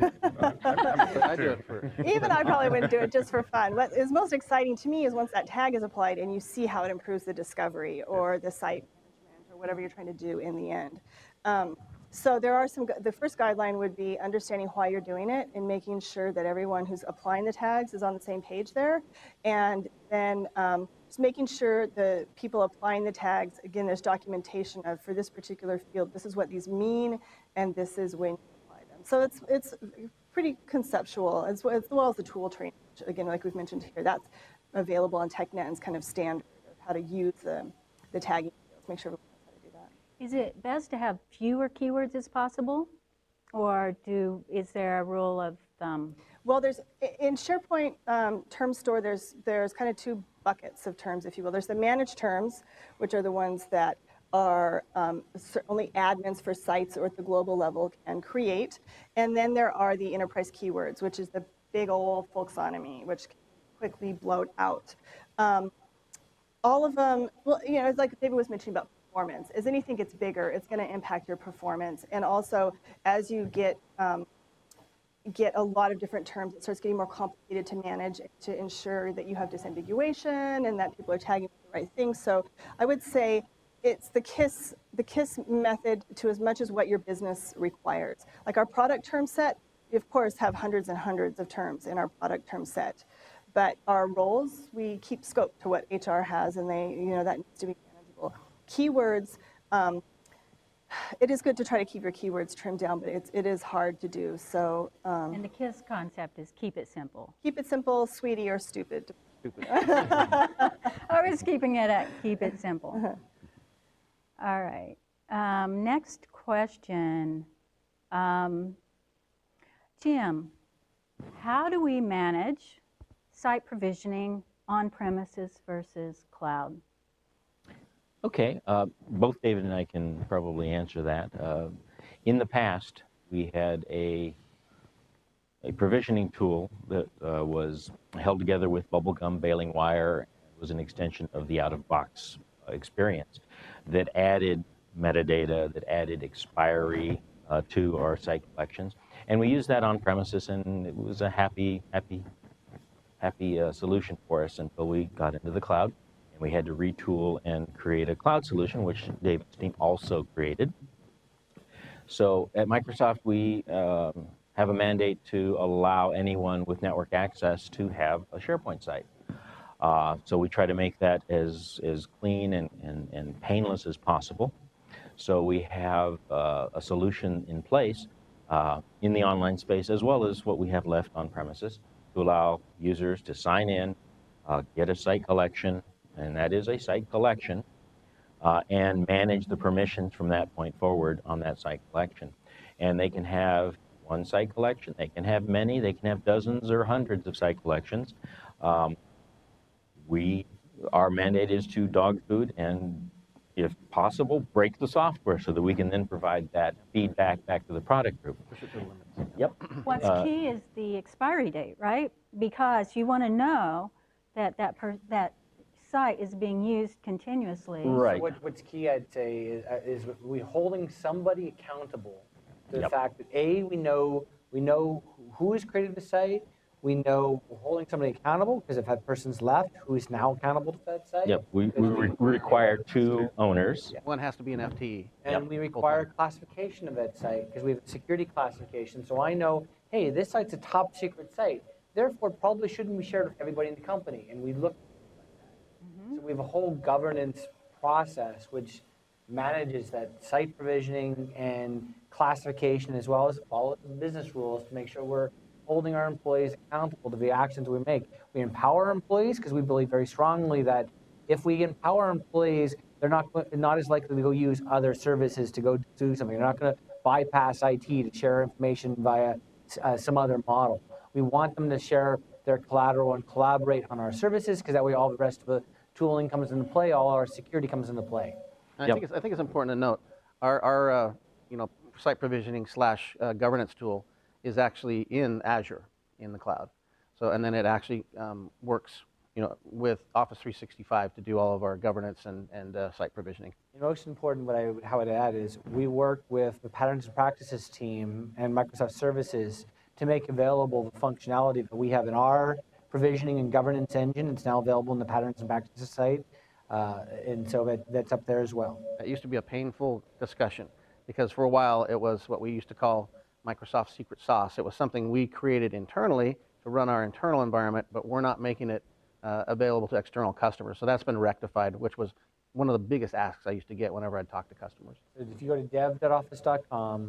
I do it for, Even I probably wouldn't do it just for fun. What is most exciting to me is once that tag is applied and you see how it improves the discovery or the site management or whatever you're trying to do in the end. Um, so there are some, the first guideline would be understanding why you're doing it and making sure that everyone who's applying the tags is on the same page there. And then um, just making sure the people applying the tags, again, there's documentation of, for this particular field, this is what these mean, and this is when you apply them. So it's, it's pretty conceptual, as well, as well as the tool training, which, again, like we've mentioned here, that's available on TechNet and is kind of standard of how to use the, the tagging skills, make sure everyone knows how to do that. Is it best to have fewer keywords as possible? Or do, is there a rule of thumb? Well, there's, in SharePoint um, term store, there's, there's kind of two buckets of terms, if you will. There's the managed terms, which are the ones that are um, only admins for sites or at the global level can create. And then there are the enterprise keywords, which is the big old folksonomy, which can quickly bloat out. Um, all of them, well, you know, it's like David was mentioning about performance. As anything gets bigger, it's going to impact your performance. And also, as you get um, get a lot of different terms, it starts getting more complicated to manage to ensure that you have disambiguation and that people are tagging the right things. So I would say it's the KISS, the KISS method to as much as what your business requires. Like our product term set, we of course have hundreds and hundreds of terms in our product term set. But our roles, we keep scope to what H R has, and they, you know, that needs to be manageable. Keywords, um, it is good to try to keep your keywords trimmed down, but it's, it is hard to do. So um, And the KISS concept is keep it simple. keep it simple, sweetie, or stupid. Stupid. I was keeping it at keep it simple. All right. Um, next question. Um, Jim, how do we manage site provisioning on premises versus cloud? Okay, uh, both David and I can probably answer that. Uh, in the past, we had a, a provisioning tool that uh, was held together with bubblegum baling wire. It was an extension of the out-of-box experience that added metadata, that added expiry uh, to our site collections. And we used that on premises, and it was a happy, happy, happy uh, solution for us until we got into the cloud. And we had to retool and create a cloud solution, which David's team also created. So at Microsoft, we um, have a mandate to allow anyone with network access to have a SharePoint site. Uh, so we try to make that as, as clean and, and, and painless as possible. So we have uh, a solution in place uh, in the online space, as well as what we have left on premises, to allow users to sign in, uh, get a site collection, and that is a site collection, uh, and manage the permissions from that point forward on that site collection. And they can have one site collection, they can have many, they can have dozens or hundreds of site collections. Um, we, our mandate is to dog food and, if possible, break the software so that we can then provide that feedback back to the product group. Push it to the limits. Yep. What's Uh, key is the expiry date, right? Because you want to know that that, per, that site is being used continuously. Right. So what, what's key, I'd say, is, uh, is we holding somebody accountable to the Yep. fact that A, we know we know who has created the site. We know we're holding somebody accountable because if that person's left, who is now accountable to that site. Yep, we, we re- require two owners. One has to be an F T E. And Yep. we require classification of that site because we have a security classification. So I know, hey, this site's a top secret site. Therefore, it probably shouldn't be shared with everybody in the company. And we look So we have a whole governance process which manages that site provisioning and classification, as well as follow the business rules to make sure we're holding our employees accountable to the actions we make. We empower employees because we believe very strongly that if we empower employees, they're not not as likely to go use other services to go do something. They're not going to bypass I T to share information via uh, some other model. We want them to share their collateral and collaborate on our services because that way all the rest of the tooling comes into play, all our security comes into play. I, Yep. think it's, I think it's important to note, our, our uh, you know, site provisioning slash uh, governance tool is actually in Azure in the cloud. So, and then it actually um, works, you know, with Office three sixty-five to do all of our governance and, and uh, site provisioning. And most important, what I would, how I'd add is we work with the Patterns and Practices team and Microsoft Services to make available the functionality that we have in our provisioning and governance engine. It's now available in the Patterns and Practices site. Uh, and so that, that's up there as well. It used to be a painful discussion because for a while it was what we used to call Microsoft secret sauce. It was something we created internally to run our internal environment, but we're not making it uh, available to external customers. So that's been rectified, which was one of the biggest asks I used to get whenever I'd talk to customers. If you go to dev dot office dot com,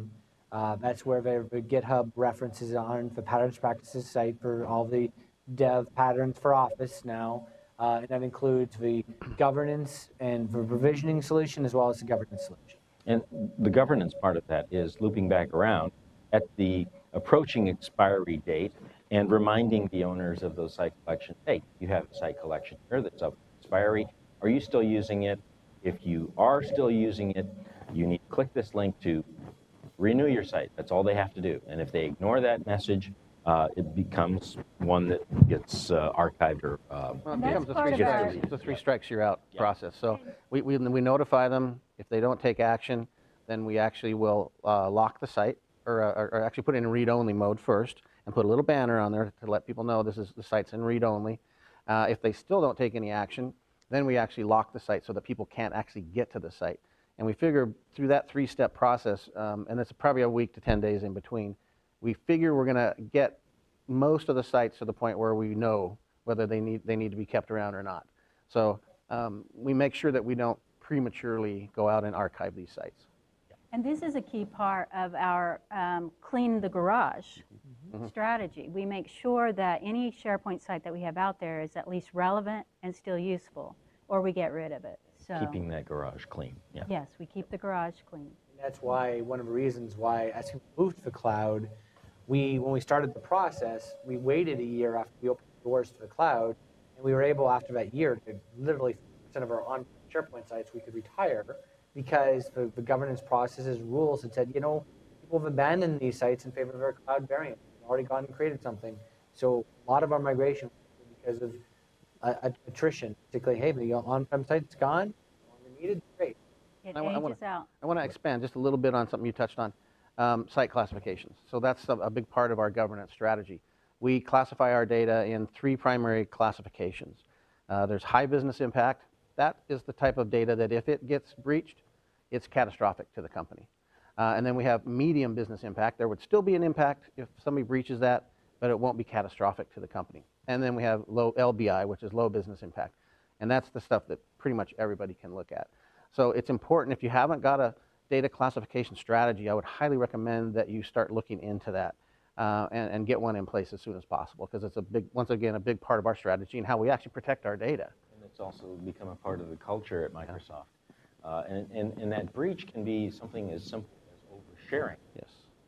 Uh, that's where the, the GitHub references on the patterns practices site for all the dev patterns for Office now. Uh, and that includes the governance and the provisioning solution as well as the governance solution. And the governance part of that is looping back around at the approaching expiry date and reminding the owners of those site collections, hey, you have a site collection here that's up for expiry. Are you still using it? If you are still using it, you need to click this link to renew your site. That's all they have to do. And if they ignore that message, uh, it becomes one that gets uh, archived or uh, Well, it And that's becomes a part three of strikes, our- it's a three strikes you're out Yeah. process. So we, we, we notify them. If they don't take action, then we actually will uh, lock the site, or, uh, or, or actually put it in read-only mode first, and put a little banner on there to let people know this is the site's in read-only. Uh, if they still don't take any action, then we actually lock the site so that people can't actually get to the site. And we figure through that three-step process, um, and it's probably a week to ten days in between, we figure we're going to get most of the sites to the point where we know whether they need, they need to be kept around or not. So um, we make sure that we don't prematurely go out and archive these sites. And this is a key part of our um, clean the garage strategy. We make sure that any SharePoint site that we have out there is at least relevant and still useful, or we get rid of it. So keeping that garage clean. Yeah. yes, we keep the garage clean. And that's why, one of the reasons why, as we moved to the cloud, we, when we started the process, we waited a year after we opened the doors to the cloud, and we were able, after that year, to literally fifty percent of our on SharePoint sites we could retire, because the, the governance processes, rules had said, you know, people have abandoned these sites in favor of our cloud variant. They've already gone and created something. So a lot of our migration was because of uh, attrition, particularly, hey, the on-prem site's gone, no longer needed, great. It I wa- I ages wanna- out. I want to expand just a little bit on something you touched on, um, site classifications. So that's a, a big part of our governance strategy. We classify our data in three primary classifications. Uh, there's high business impact. That is the type of data that if it gets breached, it's catastrophic to the company. Uh, and then we have medium business impact. There would still be an impact if somebody breaches that, but it won't be catastrophic to the company. And then we have low L B I, which is low business impact. And that's the stuff that pretty much everybody can look at. So it's important, if you haven't got a data classification strategy, I would highly recommend that you start looking into that uh, and, and get one in place as soon as possible, because it's a big, once again, a big part of our strategy and how we actually protect our data. And it's also become a part of the culture at Microsoft. Uh, and, and, and that breach can be something as simple as oversharing. Yes,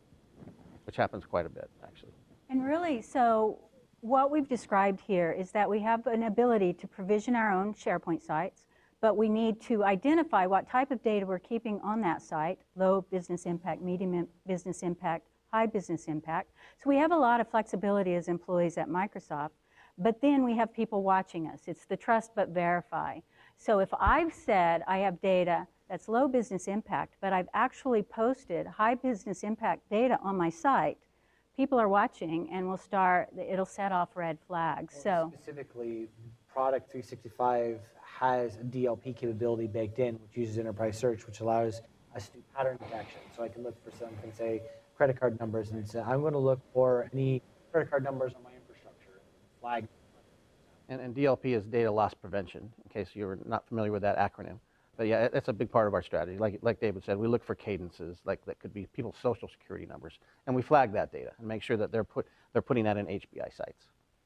which happens quite a bit, actually. And really, so what we've described here is that we have an ability to provision our own SharePoint sites, but we need to identify what type of data we're keeping on that site, low business impact, medium business impact, high business impact. So we have a lot of flexibility as employees at Microsoft, but then we have people watching us. It's the trust but verify. So if I've said I have data that's low business impact, but I've actually posted high business impact data on my site, people are watching and will start, it'll set off red flags. So Specifically, Product three sixty-five has a D L P capability baked in, which uses enterprise search, which allows us to do pattern detection. So I can look for something, say, credit card numbers, and say, I'm going to look for any credit card numbers on my infrastructure, flag. And, and D L P is data loss prevention, in case you're not familiar with that acronym. But yeah, it- it's a big part of our strategy. Like, like David said, we look for cadences, like that could be people's social security numbers, and we flag that data and make sure that they're, put, they're putting that in H B I sites.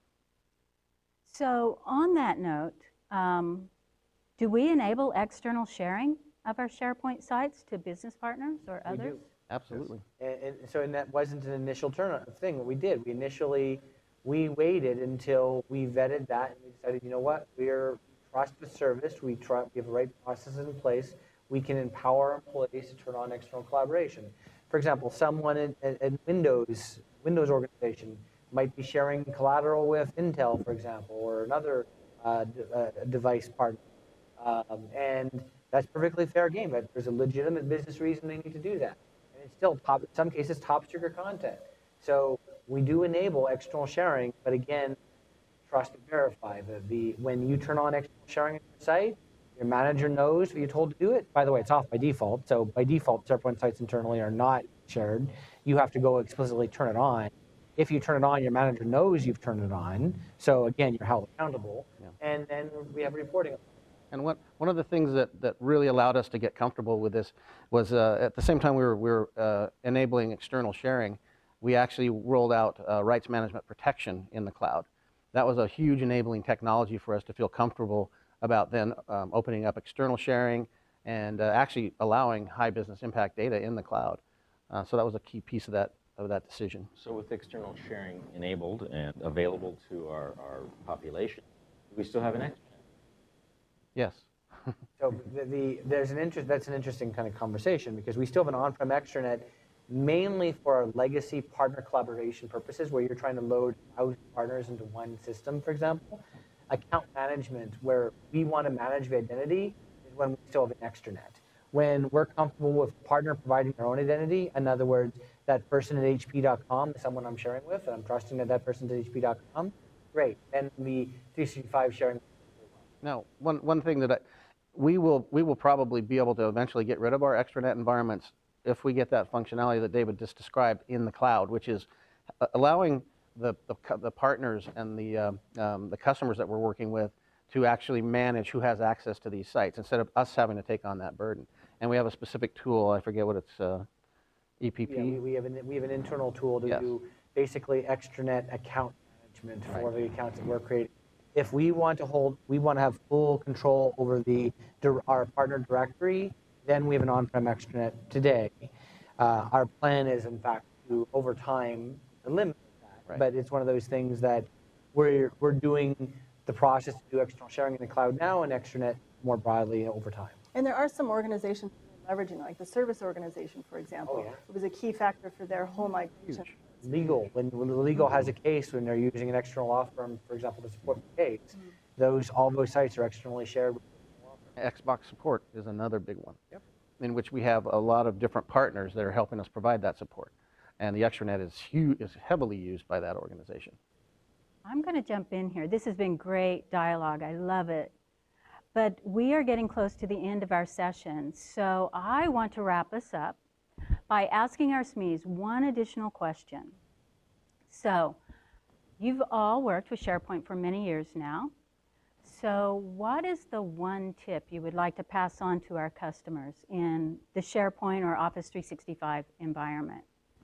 So on that note, um, do we enable external sharing of our SharePoint sites to business partners or We others? do. Absolutely. And, and so, and that wasn't an initial turn thing. What we did, we initially, we waited until we vetted that, and we decided, you know what, we're trust the service. We try, we have the right processes in place. We can empower our employees to turn on external collaboration. For example, someone in, in, in Windows, Windows organization might be sharing collateral with Intel, for example, or another uh, d- uh, device partner. Um, and that's perfectly fair game. But there's a legitimate business reason they need to do that. And it's still top, in some cases, top secret content. So we do enable external sharing, but again, trust and verify. The, the, when you turn on external sharing on your site, your manager knows what you're told to do it. By the way, it's off by default. So by default, SharePoint sites internally are not shared. You have to go explicitly turn it on. If you turn it on, your manager knows you've turned it on. So again, you're held accountable. Yeah. And then we have reporting. And what, one of the things that, that really allowed us to get comfortable with this was uh, at the same time we were, we were uh, enabling external sharing, we actually rolled out uh, rights management protection in the cloud. That was a huge enabling technology for us to feel comfortable about then um, opening up external sharing and uh, actually allowing high business impact data in the cloud. Uh, so that was a key piece of that, of that decision. So with external sharing enabled and available to our, our population, do we still have an extranet? Yes. So the, the, there's an interest, that's an interesting kind of conversation because we still have an on-prem extranet mainly for our legacy partner collaboration purposes where you're trying to load out partners into one system, for example. Account management, where we want to manage the identity, is when we still have an extranet. When we're comfortable with partner providing their own identity, in other words, that person at H P dot com is someone I'm sharing with, and I'm trusting that that person's at H P dot com, great. Then the three sixty-five sharing. Now, one, one thing that I, we will, we will probably be able to eventually get rid of our extranet environments if we get that functionality that David just described in the cloud, which is allowing the, the, the partners and the, uh, um, the customers that we're working with to actually manage who has access to these sites instead of us having to take on that burden. And we have a specific tool, I forget what it's, uh, E P P? Yeah, we, we, have an, we have an internal tool to Yes. do basically extranet account management for Right. the accounts that we're creating. If we want to hold, we want to have full control over the our partner directory, then we have an on-prem extranet today. Uh, our plan is, in fact, to, over time, eliminate that. Right. But it's one of those things that we're, we're doing the process to do external sharing in the cloud now and extranet more broadly over time. And there are some organizations leveraging, like the service organization, for example. Oh, yeah. It was a key factor for their whole migration. Huge. Legal, when, when the legal has a case, when they're using an external law firm, for example, to support the case, those, all those sites are externally shared. Xbox support is another big one. Yep. In which we have a lot of different partners that are helping us provide that support. And the extranet is, huge, is heavily used by that organization. I'm going to jump in here. This has been great dialogue. I love it. But we are getting close to the end of our session, so I want to wrap us up by asking our S M Es one additional question. So, you've all worked with SharePoint for many years now. So what is the one tip you would like to pass on to our customers in the SharePoint or Office three sixty-five environment?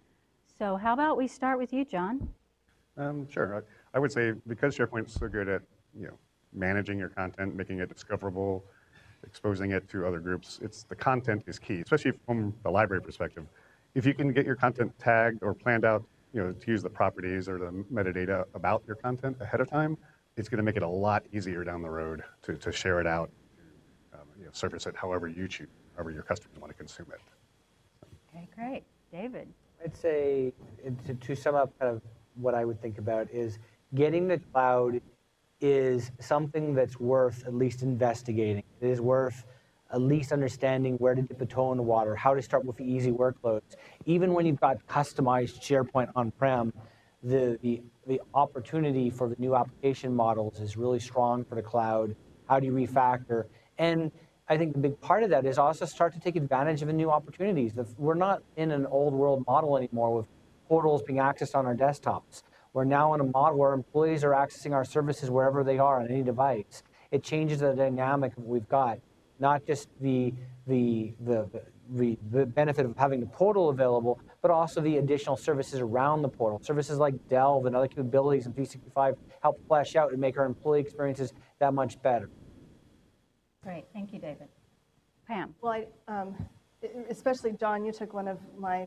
So how about we start with you, John? Um, sure. I, I would say because SharePoint's so good at you know managing your content, making it discoverable, exposing it to other groups, it's the content is key, especially from the library perspective. If you can get your content tagged or planned out, you know, to use the properties or the metadata about your content ahead of time, it's going to make it a lot easier down the road to, to share it out, to um, you know, surface it however you choose, however your customers want to consume it. Okay, great. David? I'd say, to, to sum up kind of what I would think about is getting the cloud is something that's worth at least investigating. It is worth at least understanding where to dip the toe in the water, how to start with the easy workloads. Even when you've got customized SharePoint on-prem, the, the, the opportunity for the new application models is really strong for the cloud. How do you refactor? And I think the big part of that is also start to take advantage of the new opportunities. The, we're not in an old world model anymore with portals being accessed on our desktops. We're now in a model where employees are accessing our services wherever they are on any device. It changes the dynamic of what we've got, not just the, the, the, the, the benefit of having the portal available, but also the additional services around the portal. Services like Delve and other capabilities in three sixty-five help flesh out and make our employee experiences that much better. Great. Thank you, David. Pam? Well, I, um, especially John, you took one of my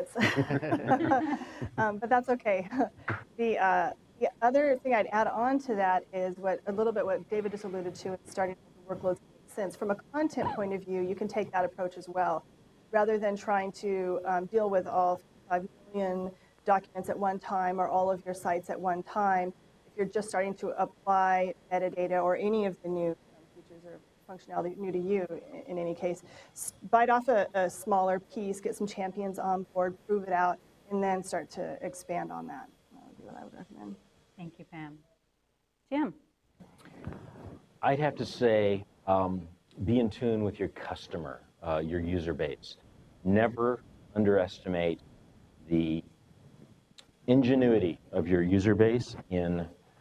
favorites, um, but that's okay. The, uh, the other thing I'd add on to that is what a little bit what David just alluded to, is starting to workloads make sense. From a content point of view, you can take that approach as well. Rather than trying to um, deal with all five million documents at one time or all of your sites at one time, if you're just starting to apply metadata or any of the new um, features or functionality new to you in, in any case, bite off a, a smaller piece, get some champions on board, prove it out, and then start to expand on that. That would be what I would recommend. Thank you, Pam. Jim? I'd have to say, um, be in tune with your customer, uh, your user base. Never underestimate the ingenuity of your user base in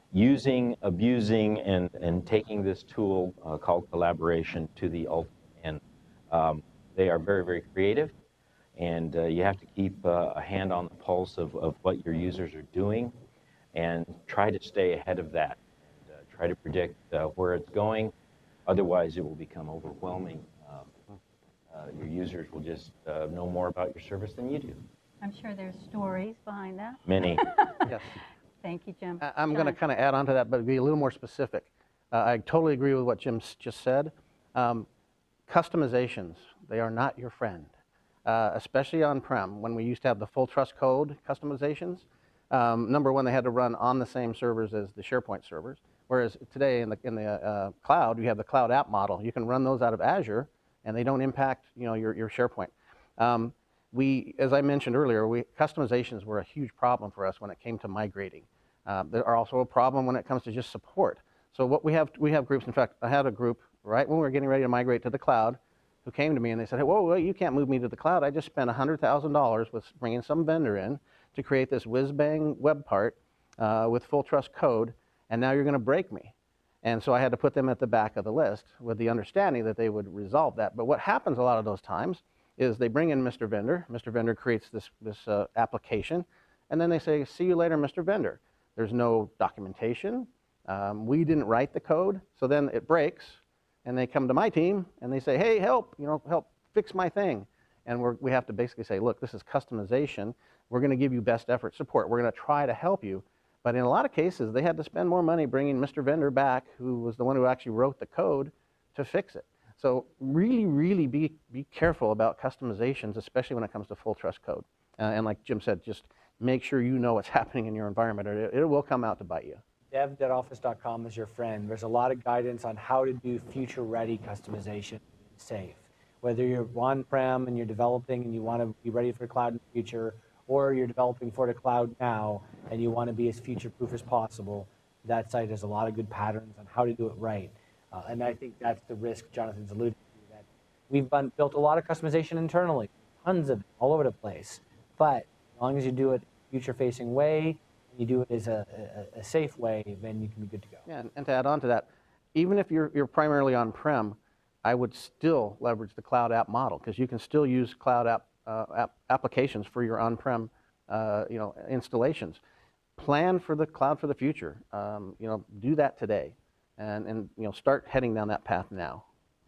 using, abusing, and, and taking this tool uh, called collaboration to the ultimate end. Um, they are very, very creative, and uh, you have to keep uh, a hand on the pulse of, of what your users are doing and try to stay ahead of that. And, uh, try to predict uh, where it's going. Otherwise, it will become overwhelming. Um, uh, your users will just uh, know more about your service than you do. I'm sure there's stories behind that. Many. Yes. Thank you, Jim. I- I'm going to John. kind of add on to that, but be a little more specific. Uh, I totally agree with what Jim s- just said. Um, customizations, they are not your friend, uh, especially on-prem. When we used to have the full trust code customizations, um, number one, they had to run on the same servers as the SharePoint servers, whereas today in the, in the uh, cloud, you have the cloud app model. You can run those out of Azure, and they don't impact, you know, your, your SharePoint. Um, we, as I mentioned earlier, we, customizations were a huge problem for us when it came to migrating. Uh, they are also a problem when it comes to just support. So what we have, we have groups. In fact, I had a group right when we were getting ready to migrate to the cloud, who came to me and they said, hey, whoa, whoa, you can't move me to the cloud. I just spent one hundred thousand dollars with bringing some vendor in to create this whiz-bang web part uh, with full trust code, and now you're going to break me. And so I had to put them at the back of the list with the understanding that they would resolve that. But what happens a lot of those times is they bring in Mister Vendor. Mister Vendor creates this, this uh, application, and then they say, see you later, Mister Vendor. There's no documentation. Um, we didn't write the code, so then it breaks, and they come to my team, and they say, hey, help, you know, help fix my thing. And we're, we have to basically say, look, this is customization. We're going to give you best effort support. We're going to try to help you. But in a lot of cases, they had to spend more money bringing Mister Vendor back, who was the one who actually wrote the code, to fix it. So really, really be, be careful about customizations, especially when it comes to full trust code. Uh, and like Jim said, just make sure you know what's happening in your environment, or it, it will come out to bite you. dev dot office dot com is your friend. There's a lot of guidance on how to do future-ready customization safe. Whether you're on-prem and you're developing and you want to be ready for the cloud in the future, or you're developing for the cloud now and you want to be as future-proof as possible, that site has a lot of good patterns on how to do it right. Uh, and I think that's the risk Jonathan's alluded to, that we've been, built a lot of customization internally, tons of it, all over the place. But as long as you do it future-facing way, you do it as a, a, a safe way, then you can be good to go. Yeah, and, and to add on to that, even if you're, you're primarily on-prem, I would still leverage the cloud app model, because you can still use cloud app, uh, app applications for your on-prem uh, you know, installations. Plan for the cloud for the future. Um, you know, do that today, and, and you know, start heading down that path now.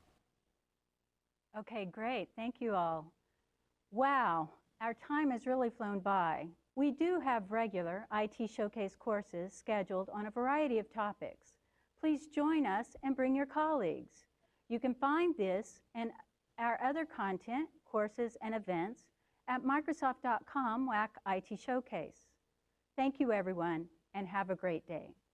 Okay, great. Thank you all. Wow, our time has really flown by. We do have regular I T Showcase courses scheduled on a variety of topics. Please join us and bring your colleagues. You can find this and our other content, courses, and events at microsoft dot com slash I T Showcase. Thank you, everyone, and have a great day.